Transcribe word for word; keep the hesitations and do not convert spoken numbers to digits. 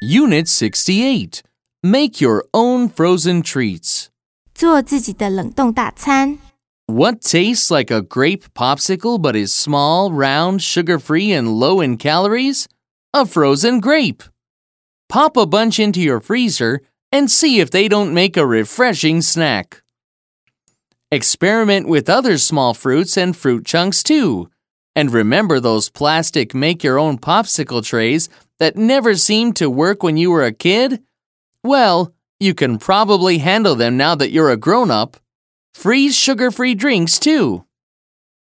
Unit sixty-eight. Make your own frozen treats. 做自己的冷冻大餐。 What tastes like a grape popsicle but is small, round, sugar-free, and low in calories? A frozen grape. Pop a bunch into your freezer and see if they don't make a refreshing snack. Experiment with other small fruits and fruit chunks too. And remember those plastic make-your-own popsicle trays that never seemed to work when you were a kid? Well, you can probably handle them now that you're a grown-up. Freeze sugar-free drinks too.